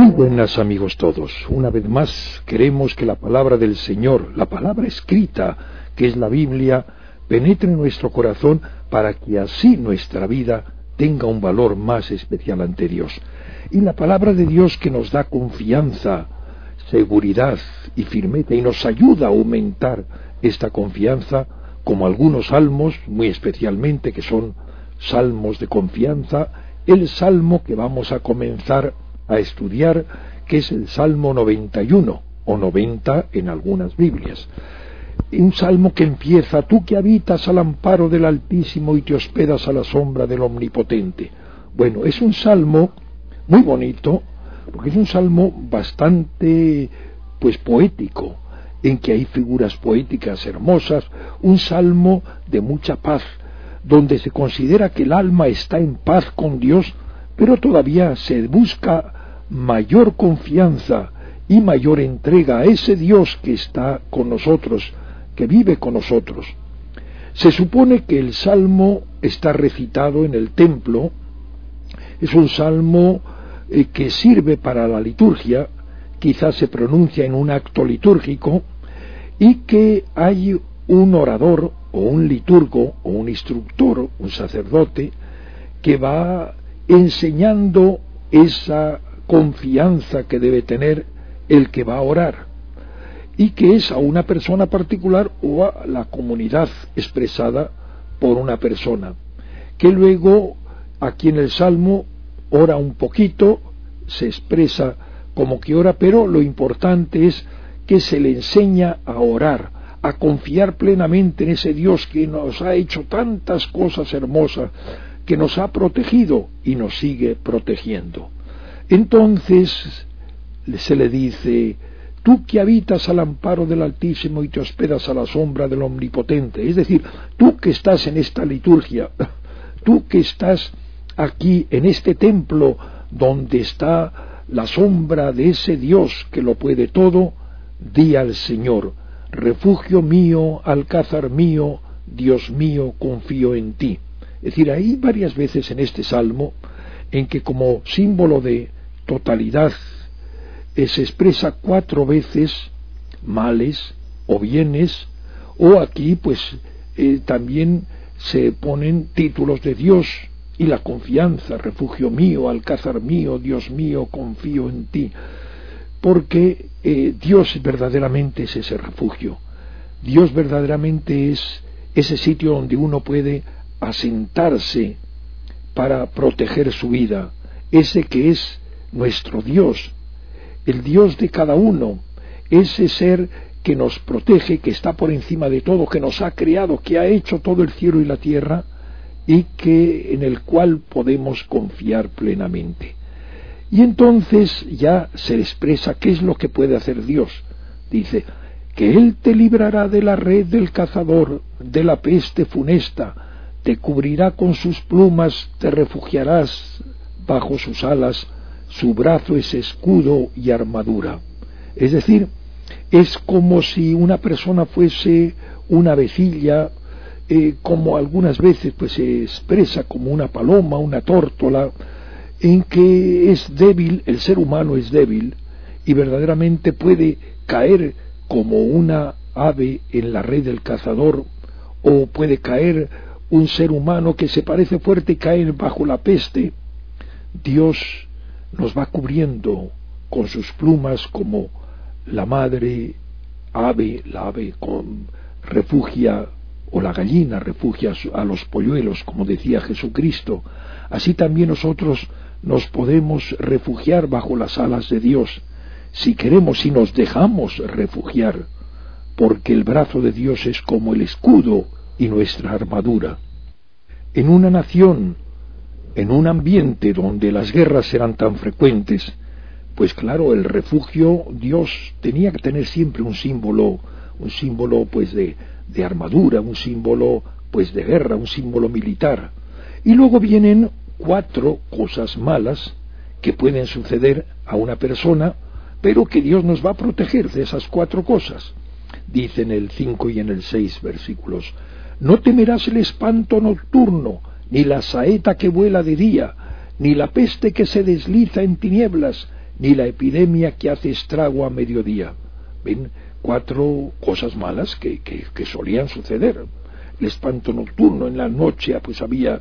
Muy buenas amigos todos. Una vez más queremos que la palabra del Señor, la palabra escrita, que es la Biblia, penetre en nuestro corazón para que así nuestra vida tenga un valor más especial ante Dios. Y la palabra de Dios que nos da confianza, seguridad y firmeza y nos ayuda a aumentar esta confianza, como algunos salmos, muy especialmente, que son salmos de confianza, el salmo que vamos a comenzar a estudiar, que es el Salmo 91, o 90 en algunas Biblias. Un salmo que empieza: tú que habitas al amparo del Altísimo y te hospedas a la sombra del Omnipotente. Bueno, es un salmo muy bonito, porque es un salmo bastante, poético, en que hay figuras poéticas hermosas, un salmo de mucha paz, donde se considera que el alma está en paz con Dios, pero todavía se busca mayor confianza y mayor entrega a ese Dios que está con nosotros, que vive con nosotros. Se supone que el salmo está recitado en el templo, es un salmo que sirve para la liturgia, quizás se pronuncia en un acto litúrgico, y que hay un orador o un liturgo o un instructor, un sacerdote, que va enseñando esa confianza que debe tener el que va a orar, y que es a una persona particular o a la comunidad expresada por una persona, que luego aquí en el Salmo ora un poquito, se expresa como que ora, pero lo importante es que se le enseña a orar, a confiar plenamente en ese Dios que nos ha hecho tantas cosas hermosas, que nos ha protegido y nos sigue protegiendo. Entonces se le dice: tú que habitas al amparo del Altísimo y te hospedas a la sombra del Omnipotente. Es decir, tú que estás en esta liturgia, tú que estás aquí en este templo donde está la sombra de ese Dios que lo puede todo, di al Señor: refugio mío, alcázar mío, Dios mío, confío en ti. Es decir, hay varias veces en este salmo en que, como símbolo de totalidad, se expresa 4 veces males o bienes, o aquí también se ponen títulos de Dios y la confianza: refugio mío, alcázar mío, Dios mío, confío en ti, porque Dios verdaderamente es ese refugio, Dios verdaderamente es ese sitio donde uno puede asentarse para proteger su vida, ese que es nuestro Dios, el Dios de cada uno, ese ser que nos protege, que está por encima de todo, que nos ha creado, que ha hecho todo el cielo y la tierra, y en el cual podemos confiar plenamente. Y entonces ya se expresa qué es lo que puede hacer Dios. Dice que Él te librará de la red del cazador, de la peste funesta, te cubrirá con sus plumas, te refugiarás bajo sus alas, su brazo es escudo y armadura. Es decir, es como si una persona fuese una avecilla, como algunas veces se expresa como una paloma, una tórtola, en que es débil, el ser humano es débil, y verdaderamente puede caer como una ave en la red del cazador, o puede caer un ser humano que se parece fuerte y caer bajo la peste. Dios nos va cubriendo con sus plumas, como la madre ave, la ave refugia, o la gallina refugia a los polluelos, como decía Jesucristo. Así también nosotros nos podemos refugiar bajo las alas de Dios, si queremos, si nos dejamos refugiar, porque el brazo de Dios es como el escudo y nuestra armadura. En una nación, en un ambiente donde las guerras eran tan frecuentes, claro, el refugio, Dios tenía que tener siempre un símbolo de armadura, un símbolo de guerra, un símbolo militar. Y luego vienen 4 cosas malas que pueden suceder a una persona, pero que Dios nos va a proteger de esas 4 cosas. Dice en el 5 y en el 6 versículos: no temerás el espanto nocturno, ni la saeta que vuela de día, ni la peste que se desliza en tinieblas, ni la epidemia que hace estrago a mediodía. Ven, 4 cosas malas que solían suceder. El espanto nocturno, en la noche pues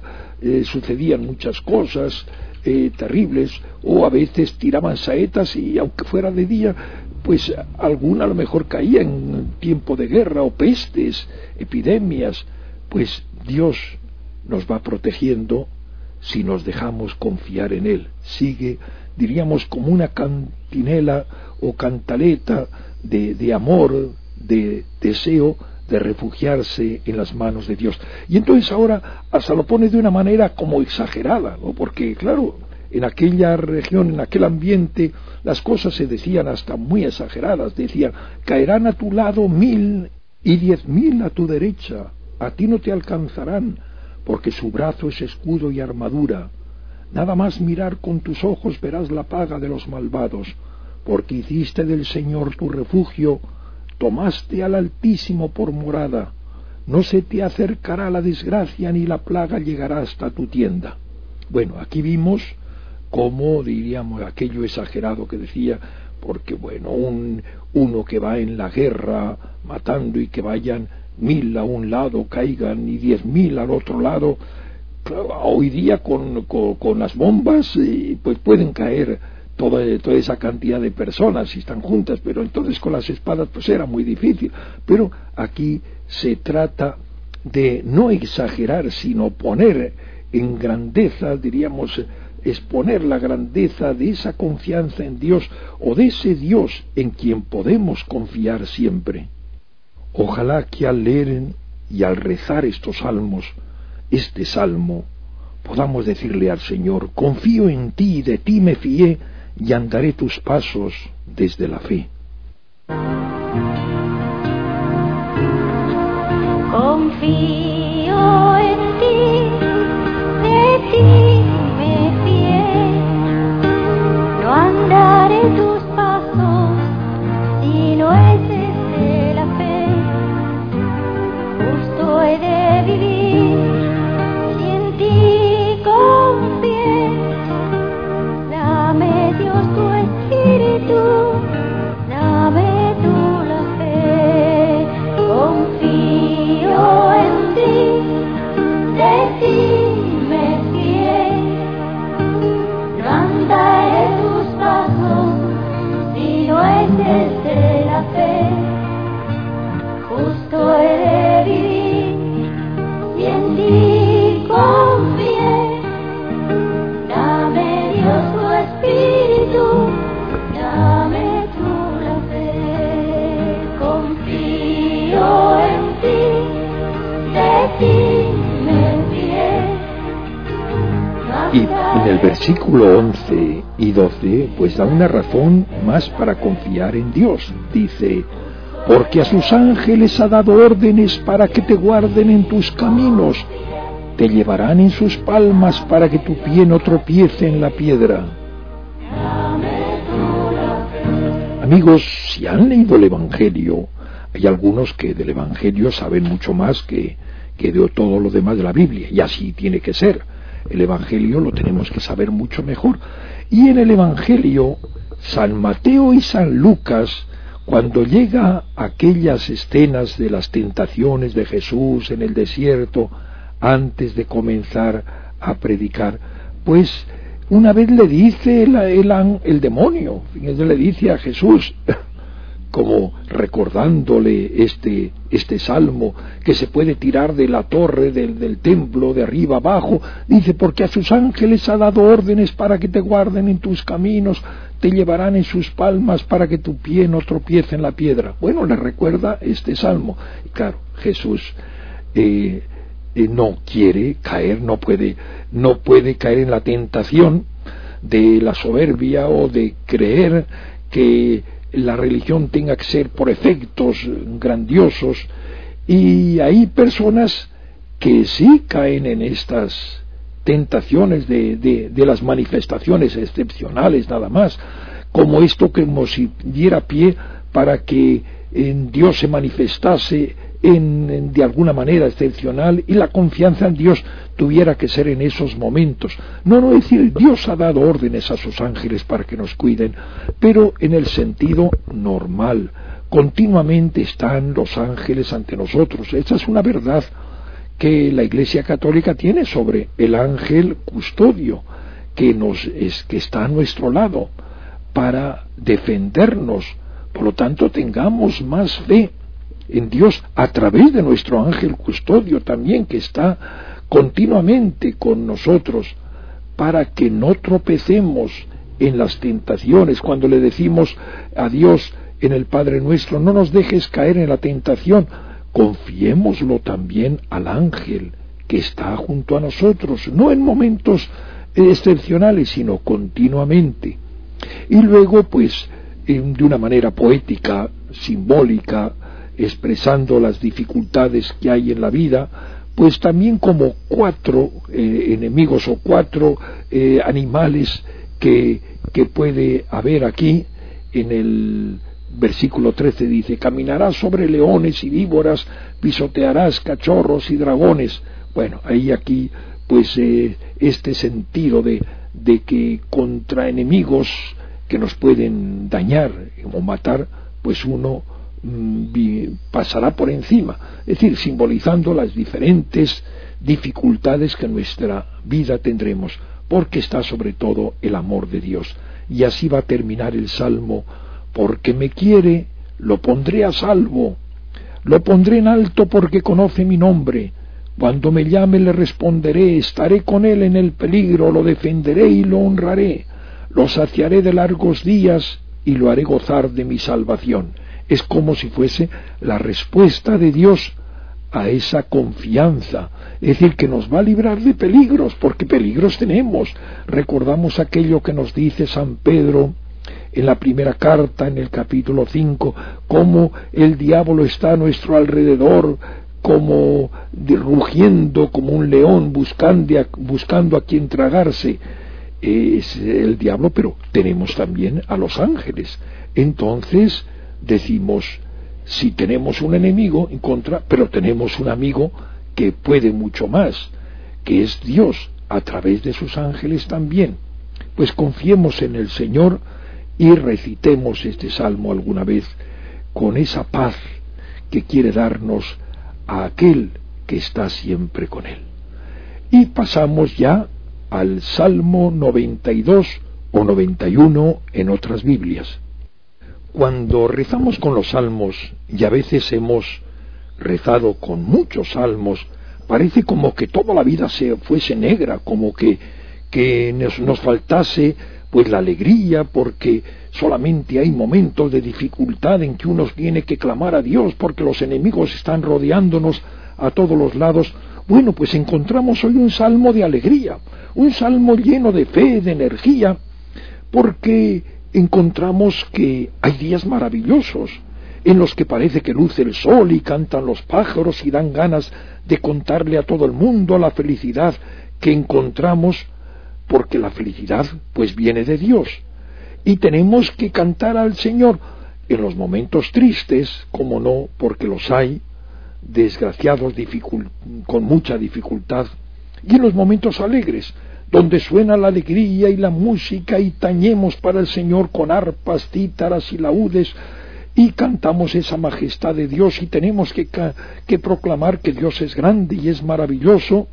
sucedían muchas cosas terribles, o a veces tiraban saetas y aunque fuera de día, pues alguna a lo mejor caía en tiempo de guerra, o pestes, epidemias. Pues Dios nos va protegiendo si nos dejamos confiar en Él. Sigue, diríamos, como una cantinela o cantaleta de amor, de deseo de refugiarse en las manos de Dios. Y entonces ahora hasta lo pone de una manera como exagerada, ¿no? Porque claro, en aquella región, en aquel ambiente, las cosas se decían hasta muy exageradas. Decían: caerán a tu lado 1000 y 10.000 a tu derecha, a ti no te alcanzarán, porque su brazo es escudo y armadura. Nada más mirar con tus ojos verás la paga de los malvados, porque hiciste del Señor tu refugio, tomaste al Altísimo por morada. No se te acercará la desgracia, ni la plaga llegará hasta tu tienda. Bueno, aquí vimos cómo, diríamos, aquello exagerado que decía, porque bueno, uno que va en la guerra matando y que vayan 1000 a un lado, caigan y 10.000 al otro lado. Claro, hoy día con las bombas pues pueden caer toda esa cantidad de personas si están juntas, pero entonces con las espadas pues era muy difícil. Pero aquí se trata de no exagerar, sino poner en grandeza, diríamos, exponer la grandeza de esa confianza en Dios, o de ese Dios en quien podemos confiar siempre. Ojalá que al leer y al rezar estos salmos, este salmo, podamos decirle al Señor: confío en ti, de ti me fié, y andaré tus pasos desde la fe. Confío en ti, de ti me fié, no andaré tus pasos si no es desde la fe. Justo he de vivir si en ti confié. Dame Dios tu espíritu, dame tú la fe. Confío en ti, de ti me fié. No andaré tus pasos si no es desde la fe. Justo he de vivir si en ti confié. Dame Dios tu espíritu, dame tú la fe. Confío en ti, de ti me fié. Y en el versículo 11 y 12 pues da una razón más para confiar en Dios. Dice: porque a sus ángeles ha dado órdenes para que te guarden en tus caminos, te llevarán en sus palmas para que tu pie no tropiece en la piedra. Amigos, si han leído el Evangelio, hay algunos que del Evangelio saben mucho más que de todo lo demás de la Biblia, y así tiene que ser. El Evangelio lo tenemos que saber mucho mejor. Y en el Evangelio, San Mateo y San Lucas, cuando llega a aquellas escenas de las tentaciones de Jesús en el desierto, antes de comenzar a predicar, pues una vez le dice el demonio, le dice a Jesús, como recordándole este salmo, que se puede tirar de la torre del templo de arriba abajo, dice: porque a sus ángeles ha dado órdenes para que te guarden en tus caminos, te llevarán en sus palmas para que tu pie no tropiece en la piedra. Bueno, le recuerda este salmo. Y claro, Jesús no quiere caer, no puede caer en la tentación de la soberbia o de creer que la religión tenga que ser por efectos grandiosos, y hay personas que sí caen en estas tentaciones de las manifestaciones excepcionales nada más, como esto que nos diera pie para que en Dios se manifestase de alguna manera excepcional, y la confianza en Dios tuviera que ser en esos momentos. No es decir, Dios ha dado órdenes a sus ángeles para que nos cuiden, pero en el sentido normal. Continuamente están los ángeles ante nosotros. Esa es una verdad que la Iglesia Católica tiene sobre el ángel custodio, que está a nuestro lado para defendernos. Por lo tanto, tengamos más fe en Dios a través de nuestro ángel custodio también, que está continuamente con nosotros, para que no tropecemos en las tentaciones. Cuando le decimos a Dios en el Padre Nuestro, no nos dejes caer en la tentación, confiémoslo también al ángel que está junto a nosotros, no en momentos excepcionales, sino continuamente. Y luego, pues, de una manera poética, simbólica, expresando las dificultades que hay en la vida, pues también como 4 enemigos o 4 animales que puede haber aquí. En el versículo 13 dice: caminarás sobre leones y víboras, pisotearás cachorros y dragones. Bueno, aquí pues este sentido de que contra enemigos que nos pueden dañar o matar, pues uno pasará por encima, es decir, simbolizando las diferentes dificultades que en nuestra vida tendremos, porque está sobre todo el amor de Dios. Y así va a terminar el Salmo: porque me quiere, lo pondré a salvo, lo pondré en alto porque conoce mi nombre. Cuando me llame le responderé, estaré con él en el peligro, lo defenderé y lo honraré, lo saciaré de largos días y lo haré gozar de mi salvación. Es como si fuese la respuesta de Dios a esa confianza, es decir, que nos va a librar de peligros, porque peligros tenemos. Recordamos aquello que nos dice San Pedro en la primera carta, en el capítulo 5, cómo el diablo está a nuestro alrededor, como rugiendo como un león, buscando a quien tragarse. Es el diablo, pero tenemos también a los ángeles. Entonces decimos, si tenemos un enemigo en contra, pero tenemos un amigo que puede mucho más, que es Dios, a través de sus ángeles también. Pues confiemos en el Señor y recitemos este salmo alguna vez con esa paz que quiere darnos a aquel que está siempre con él. Y pasamos ya al Salmo 92 o 91 en otras Biblias. Cuando rezamos con los salmos, y a veces hemos rezado con muchos salmos, parece como que toda la vida se fuese negra, como que nos faltase pues la alegría, porque solamente hay momentos de dificultad en que uno tiene que clamar a Dios, porque los enemigos están rodeándonos a todos los lados. Bueno, pues encontramos hoy un salmo de alegría, un salmo lleno de fe, de energía, porque encontramos que hay días maravillosos en los que parece que luce el sol y cantan los pájaros y dan ganas de contarle a todo el mundo la felicidad que encontramos, porque la felicidad pues viene de Dios, y tenemos que cantar al Señor en los momentos tristes, como no, porque los hay, desgraciados, con mucha dificultad, y en los momentos alegres, donde suena la alegría y la música, y tañemos para el Señor con arpas, cítaras y laúdes, y cantamos esa majestad de Dios, y tenemos que proclamar que Dios es grande y es maravilloso,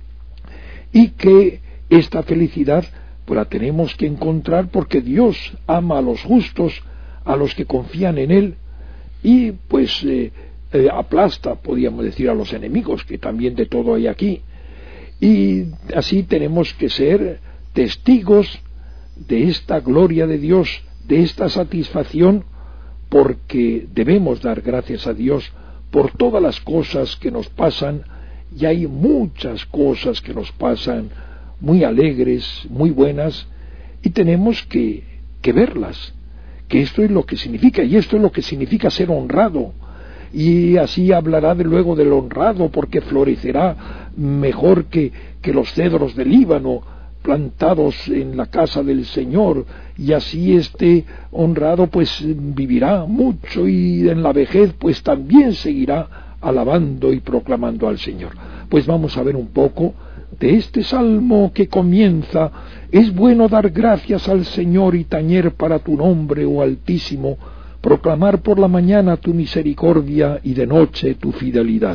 y que esta felicidad pues la tenemos que encontrar porque Dios ama a los justos, a los que confían en Él, y pues aplasta, podríamos decir, a los enemigos, que también de todo hay aquí. Y así tenemos que ser testigos de esta gloria de Dios, de esta satisfacción, porque debemos dar gracias a Dios por todas las cosas que nos pasan, y hay muchas cosas que nos pasan muy alegres, muy buenas, y tenemos que verlas, que esto es lo que significa, y esto es lo que significa ser honrado. Y así hablará luego del honrado, porque florecerá mejor que los cedros del Líbano, plantados en la casa del Señor, y así este honrado pues vivirá mucho, y en la vejez pues también seguirá alabando y proclamando al Señor. Pues vamos a ver un poco de este salmo que comienza: es bueno dar gracias al Señor y tañer para tu nombre, oh Altísimo, proclamar por la mañana tu misericordia y de noche tu fidelidad.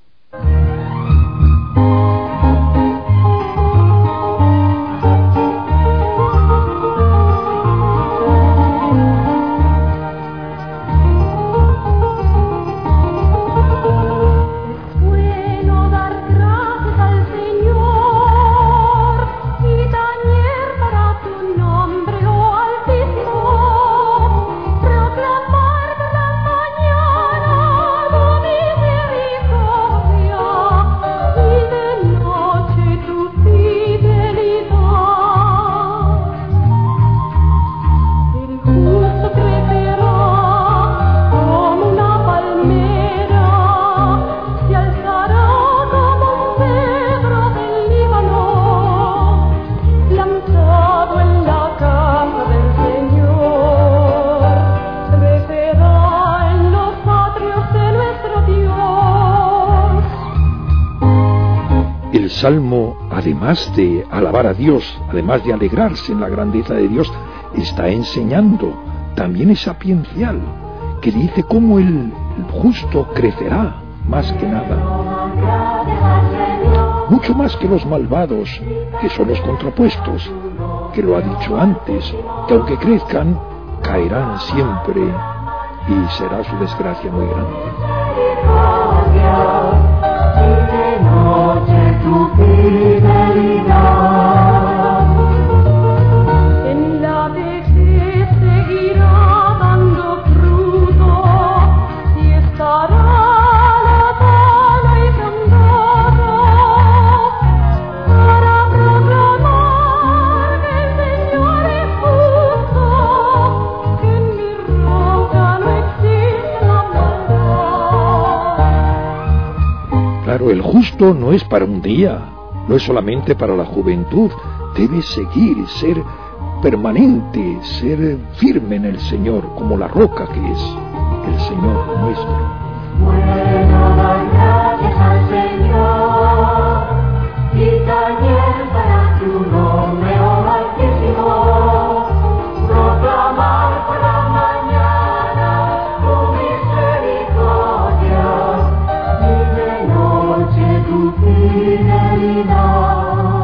El Salmo, además de alabar a Dios, además de alegrarse en la grandeza de Dios, está enseñando, también es sapiencial, que dice cómo el justo crecerá, más que nada. Mucho más que los malvados, que son los contrapuestos, que lo ha dicho antes, que aunque crezcan, caerán siempre y será su desgracia muy grande. Tu fidelidad en la vejez seguirá dando fruto y estará lavada y candada para proclamar que el Señor es justo, que en mi roca no existe la maldad. Claro, el justo no es para un día, no es solamente para la juventud, debe seguir, ser permanente, ser firme en el Señor, como la roca que es el Señor nuestro. Bueno dar gracias al Señor y tañer para tu nombre, oh Altísimo, proclamar por la mañana tu misericordia y de noche tu fidelidad.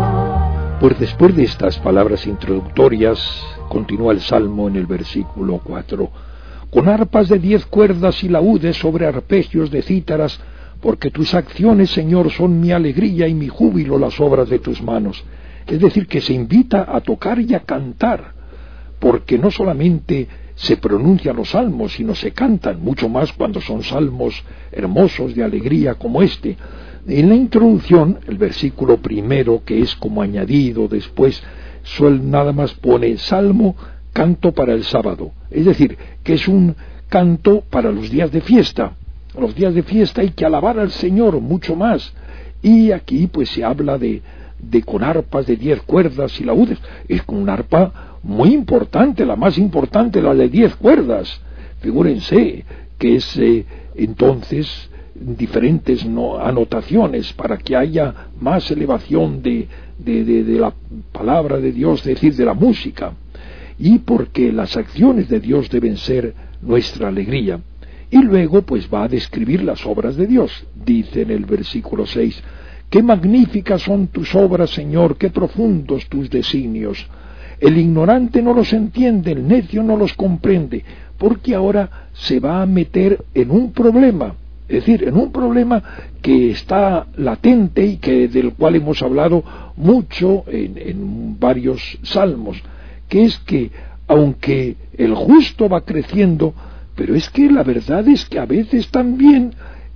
Pues después de estas palabras introductorias, continúa el Salmo en el versículo 4. Con arpas de 10 cuerdas y laúdes sobre arpegios de cítaras, porque tus acciones, Señor, son mi alegría y mi júbilo, las obras de tus manos. Es decir, que se invita a tocar y a cantar, porque no solamente se pronuncian los salmos, sino se cantan, mucho más cuando son salmos hermosos de alegría como este. En la introducción, el versículo primero, que es como añadido después, nada más pone salmo, canto para el sábado. Es decir, que es un canto para los días de fiesta. Los días de fiesta hay que alabar al Señor mucho más. Y aquí pues se habla de con arpas de 10 cuerdas y laúdes. Es con una arpa muy importante, la más importante, la de 10 cuerdas. Figúrense que es entonces diferentes anotaciones para que haya más elevación de la palabra de Dios, es decir, de la música, y porque las acciones de Dios deben ser nuestra alegría. Y luego pues va a describir las obras de Dios. Dice en el versículo 6, qué magníficas son tus obras, Señor, qué profundos tus designios. El ignorante no los entiende, el necio no los comprende, porque ahora se va a meter en un problema. Es decir, en un problema que está latente y del cual hemos hablado mucho en varios salmos, que es que aunque el justo va creciendo, pero es que la verdad es que a veces también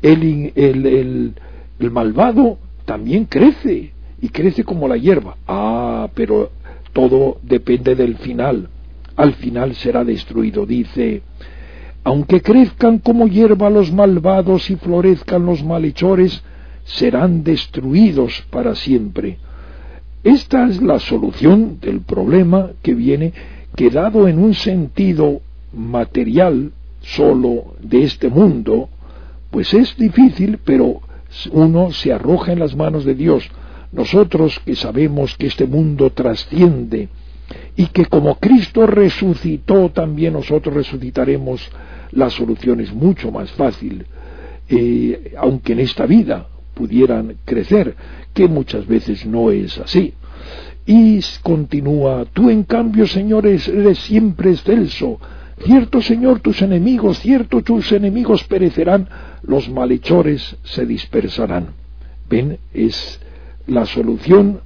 el malvado también crece, y crece como la hierba. Pero todo depende del final. Al final será destruido, dice: aunque crezcan como hierba los malvados y florezcan los malhechores, serán destruidos para siempre. Esta es la solución del problema que viene, que dado en un sentido material solo de este mundo, Pues es difícil, pero uno se arroja en las manos de Dios. Nosotros que sabemos que este mundo trasciende y que como Cristo resucitó, también nosotros resucitaremos, la solución es mucho más fácil, aunque en esta vida pudieran crecer, que muchas veces no es así. Y continúa: tú en cambio, Señor, eres siempre excelso. Cierto, Señor, tus enemigos perecerán, los malhechores se dispersarán. Ven, es la solución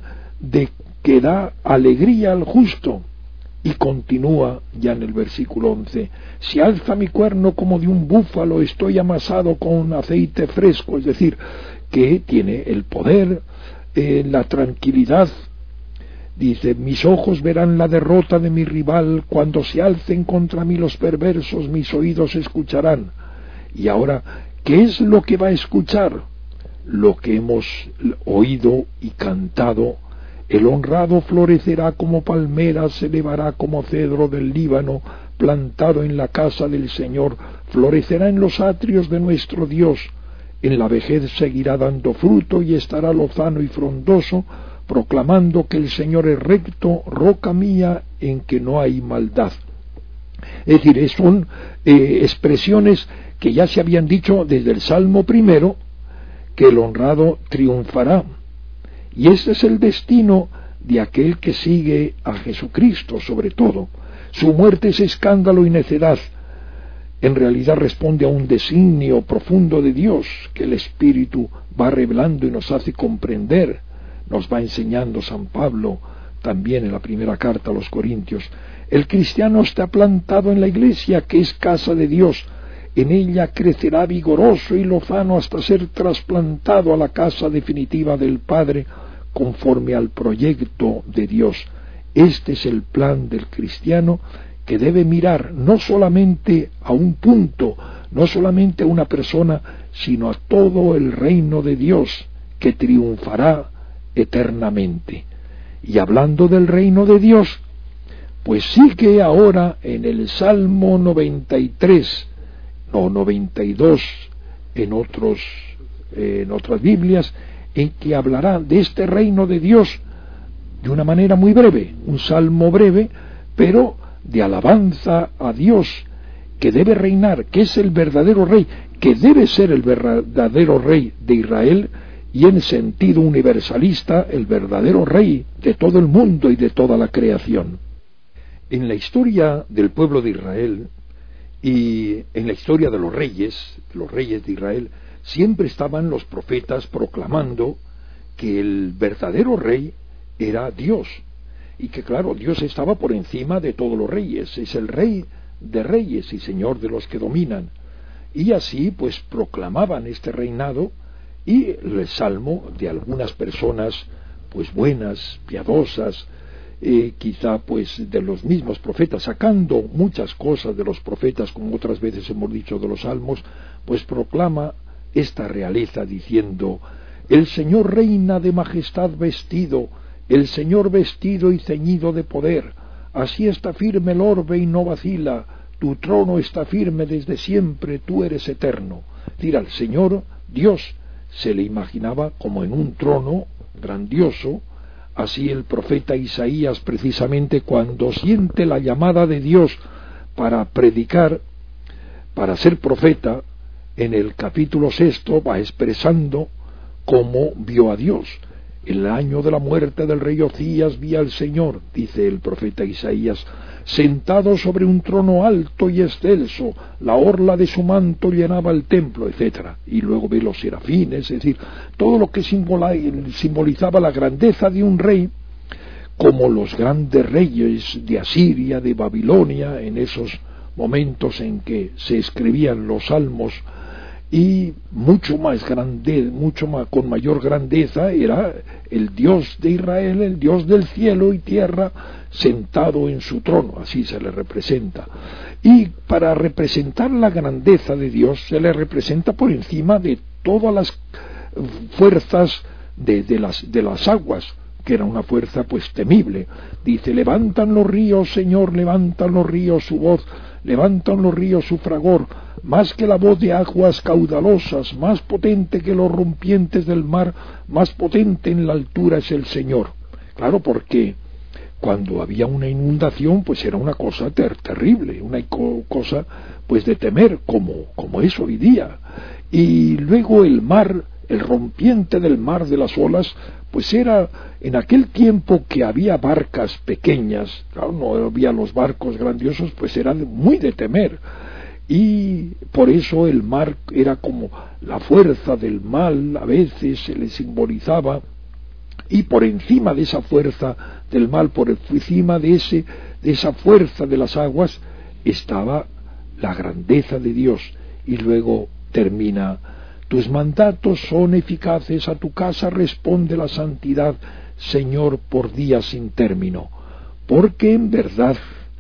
que da alegría al justo. Y continúa ya en el versículo 11: si alza mi cuerno como de un búfalo, estoy amasado con aceite fresco. Es decir, que tiene el poder, la tranquilidad. Dice: mis ojos verán la derrota de mi rival, cuando se alcen contra mí los perversos, mis oídos escucharán. Y ahora, ¿qué es lo que va a escuchar? Lo que hemos oído y cantado: el honrado florecerá como palmera, se elevará como cedro del Líbano, plantado en la casa del Señor, florecerá en los atrios de nuestro Dios. En la vejez seguirá dando fruto y estará lozano y frondoso, proclamando que el Señor es recto, roca mía en que no hay maldad. Es decir, son expresiones que ya se habían dicho desde el Salmo primero, que el honrado triunfará. Y ese es el destino de aquel que sigue a Jesucristo, sobre todo. Su muerte es escándalo y necedad. En realidad responde a un designio profundo de Dios, que el Espíritu va revelando y nos hace comprender. Nos va enseñando San Pablo también en la primera carta a los Corintios. El cristiano está plantado en la iglesia, que es casa de Dios. En ella crecerá vigoroso y lozano hasta ser trasplantado a la casa definitiva del Padre, conforme al proyecto de Dios. Este es el plan del cristiano, que debe mirar no solamente a un punto, no solamente a una persona, sino a todo el reino de Dios, que triunfará eternamente. Y hablando del reino de Dios, pues sí que ahora en el Salmo 92 en otras Biblias, en que hablará de este reino de Dios de una manera muy breve, un salmo breve, pero de alabanza a Dios, que debe reinar, que es el verdadero rey, que debe ser el verdadero rey de Israel, y en sentido universalista, el verdadero rey de todo el mundo y de toda la creación. En la historia del pueblo de Israel y en la historia de los reyes de Israel, siempre estaban los profetas proclamando que el verdadero rey era Dios, y que claro, Dios estaba por encima de todos los reyes, es el rey de reyes y señor de los que dominan. Y así pues proclamaban este reinado. Y el salmo de algunas personas pues buenas, piadosas, quizá pues de los mismos profetas, sacando muchas cosas de los profetas, como otras veces hemos dicho de los salmos, pues proclama esta realeza diciendo: el Señor reina de majestad vestido, el Señor vestido y ceñido de poder, así está firme el orbe y no vacila, tu trono está firme desde siempre, tú eres eterno. Es decir, al Señor Dios se le imaginaba como en un trono grandioso. Así el profeta Isaías, precisamente cuando siente la llamada de Dios para predicar, para ser profeta, en el capítulo 6 va expresando cómo vio a Dios. En el año de la muerte del rey Ocías vi al Señor, dice el profeta Isaías, sentado sobre un trono alto y excelso, la orla de su manto llenaba el templo, etc. Y luego ve los serafines, es decir, todo lo que simbolizaba la grandeza de un rey, como los grandes reyes de Asiria, de Babilonia, en esos momentos en que se escribían los salmos, y mucho más grande, con mayor grandeza era el Dios de Israel, el Dios del cielo y tierra, sentado en su trono, así se le representa. Y para representar la grandeza de Dios se le representa por encima de todas las fuerzas de las aguas, que era una fuerza pues temible. Dice: levantan los ríos, Señor, levantan los ríos su voz, levantan los ríos su fragor, más que la voz de aguas caudalosas, más potente que los rompientes del mar, más potente en la altura es el Señor. Claro, porque cuando había una inundación, pues era una cosa terrible, una cosa pues de temer, como es hoy día. Y luego el mar, el rompiente del mar de las olas, pues era en aquel tiempo que había barcas pequeñas, claro, no había los barcos grandiosos, pues era muy de temer. Y por eso el mar era como la fuerza del mal, a veces se le simbolizaba, y por encima de esa fuerza del mal, por encima de esa fuerza de las aguas, estaba la grandeza de Dios. Y luego termina: tus mandatos son eficaces, a tu casa responde la santidad, Señor, por días sin término. Porque en verdad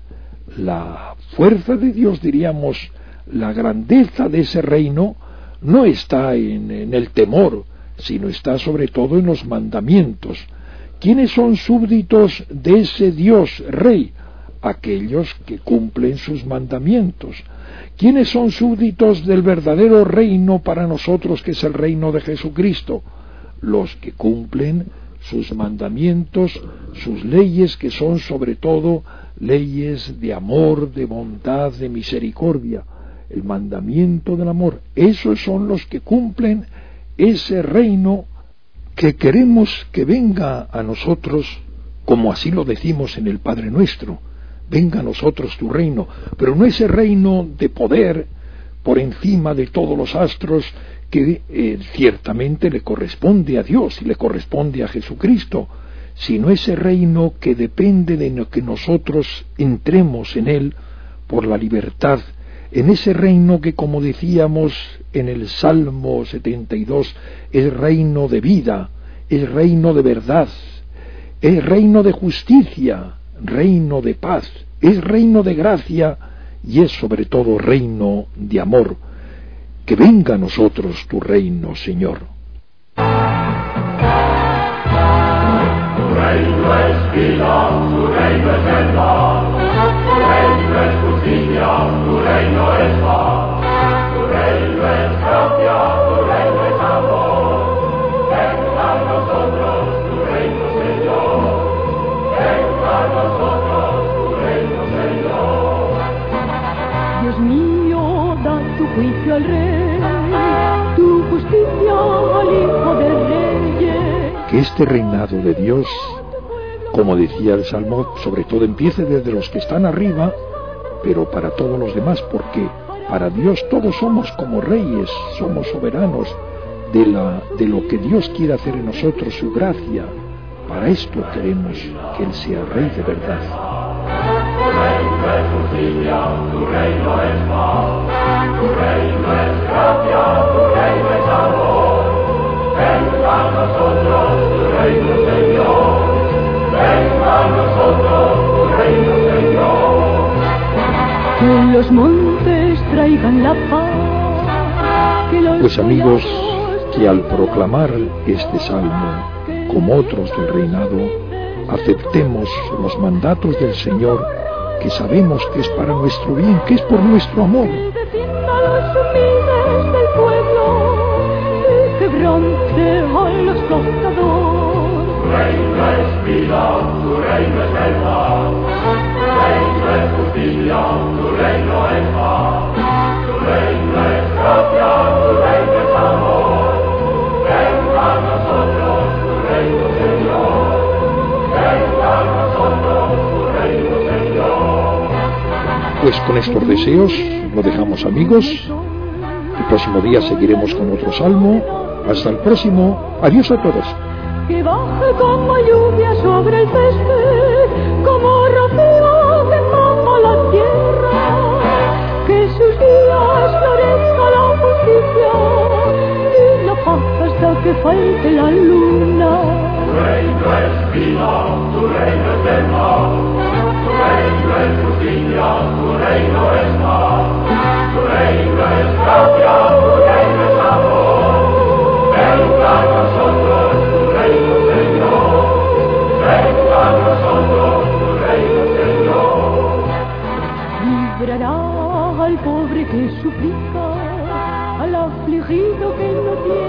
la fuerza de Dios, diríamos, la grandeza de ese reino, no está en el temor, sino está sobre todo en los mandamientos. ¿Quiénes son súbditos de ese Dios Rey? Aquellos que cumplen sus mandamientos. ¿Quiénes son súbditos del verdadero reino para nosotros, que es el reino de Jesucristo? Los que cumplen sus mandamientos, sus leyes, que son sobre todo leyes de amor, de bondad, de misericordia. El mandamiento del amor. Esos son los que cumplen ese reino que queremos que venga a nosotros, como así lo decimos en el Padre Nuestro: venga a nosotros tu reino, pero no ese reino de poder por encima de todos los astros que ciertamente le corresponde a Dios y le corresponde a Jesucristo, sino ese reino que depende de que nosotros entremos en él por la libertad, en ese reino que, como decíamos en el Salmo 72, es reino de vida, es reino de verdad, es reino de justicia, reino de paz, es reino de gracia y es sobre todo reino de amor. Que venga a nosotros tu reino, Señor. Tu reino es vida, tu reino es verdad, tu reino es justicia, tu reino es paz, tu reino es gracia, tu reino es amor. Venga a nosotros tu reino, Señor. Venga a nosotros tu reino, Señor. Dios mío, da tu juicio al rey, tu justicia al hijo de reyes. Que este reinado de Dios, como decía el Salmo, sobre todo empiece desde los que están arriba, pero para todos los demás, porque para Dios todos somos como reyes, somos soberanos de lo que Dios quiere hacer en nosotros, su gracia. Para esto queremos que Él sea Rey de verdad. Tu reino es justicia, tu reino es paz, tu reino es gracia, tu reino es amor. Venga a nosotros tu reino, Señor. Venga a nosotros tu reino, Señor. Que los montes traigan la paz. Que los Pues amigos, collados que al proclamar este salmo, como otros del reinado, aceptemos los mandatos del Señor, que sabemos que es para nuestro bien, que es por nuestro amor. que defienda a los humildes del pueblo, que quebrante a los flotadores. Tu reino es vida, tu reino es verdad, tu reino es justicia, tu reino es paz, tu reino es gracia, tu reino es amor. Venga a nosotros tu reino, Señor. Venga a nosotros tu reino, Señor. Pues con estos deseos lo dejamos, amigos. El próximo día seguiremos con otro salmo. Hasta el próximo. Adiós a todos. Que baje como lluvia sobre el césped, como rocío que moja la tierra, que sus días florezca la justicia y la paz hasta que falte la luna. Tu reino es vida, tu reino es verdad, tu reino es justicia, tu reino es paz, tu reino es gracia, tu reino es amor. Venga a nosotros tu reino, Señor. Venga a nosotros tu reino, Señor. Librará al pobre que suplica, al afligido que no tiene